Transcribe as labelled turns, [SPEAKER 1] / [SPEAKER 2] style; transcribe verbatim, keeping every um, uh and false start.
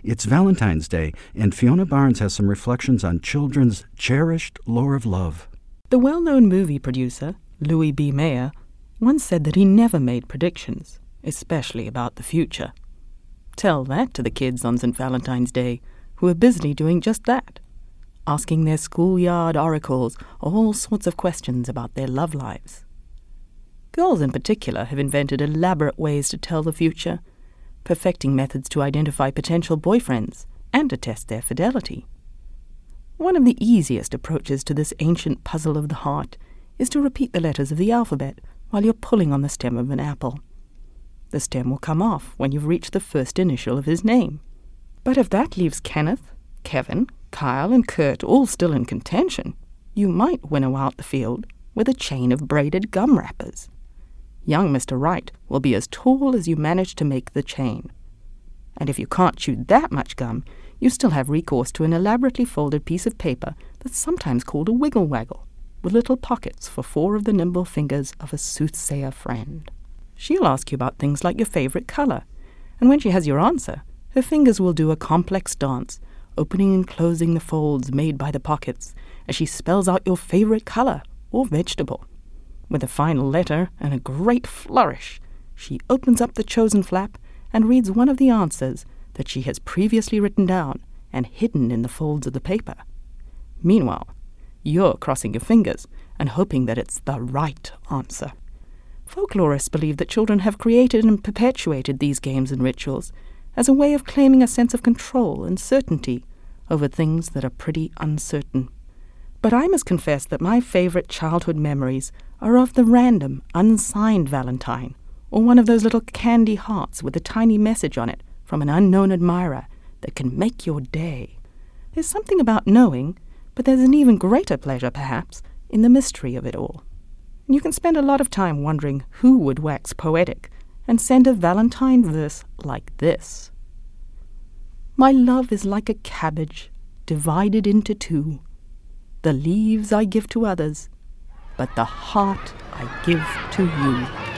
[SPEAKER 1] It's Valentine's Day, and Fiona Barnes has some reflections on children's cherished lore of love.
[SPEAKER 2] The well-known movie producer, Louis B. Mayer, once said that he never made predictions, especially about the future. Tell that to the kids on Saint Valentine's Day, who are busily doing just that, asking their schoolyard oracles all sorts of questions about their love lives. Girls in particular have invented elaborate ways to tell the future, perfecting methods to identify potential boyfriends and to test their fidelity. One of the easiest approaches to this ancient puzzle of the heart is to repeat the letters of the alphabet while you're pulling on the stem of an apple. The stem will come off when you've reached the first initial of his name. But if that leaves Kenneth, Kevin, Kyle, and Kurt all still in contention, you might winnow out the field with a chain of braided gum wrappers. Young Mister Right will be as tall as you manage to make the chain. And if you can't chew that much gum, you still have recourse to an elaborately folded piece of paper that's sometimes called a wiggle-waggle, with little pockets for four of the nimble fingers of a soothsayer friend. She'll ask you about things like your favorite color, and when she has your answer, her fingers will do a complex dance, opening and closing the folds made by the pockets as she spells out your favorite color or vegetable. With a final letter and a great flourish, she opens up the chosen flap and reads one of the answers that she has previously written down and hidden in the folds of the paper. Meanwhile, you're crossing your fingers and hoping that it's the right answer. Folklorists believe that children have created and perpetuated these games and rituals as a way of claiming a sense of control and certainty over things that are pretty uncertain. But I must confess that my favorite childhood memories are of the random, unsigned Valentine, or one of those little candy hearts with a tiny message on it from an unknown admirer that can make your day. There's something about knowing, but there's an even greater pleasure, perhaps, in the mystery of it all. And you can spend a lot of time wondering who would wax poetic and send a Valentine verse like this. My love is like a cabbage divided into two. The leaves I give to others, but the heart I give to you.